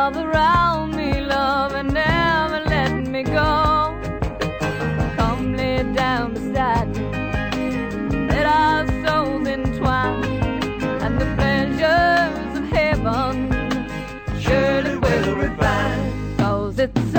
arms around me, love, and never let me go. Come lay down beside me, let our souls entwine, and the pleasures of heaven surely will refine. 'Cause it's